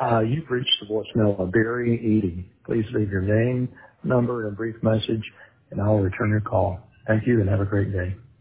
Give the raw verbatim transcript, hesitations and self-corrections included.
Uh, you've reached the voicemail of Barry Eady. Please leave your name, number, and a brief message, and I'll return your call. Thank you and have a great day.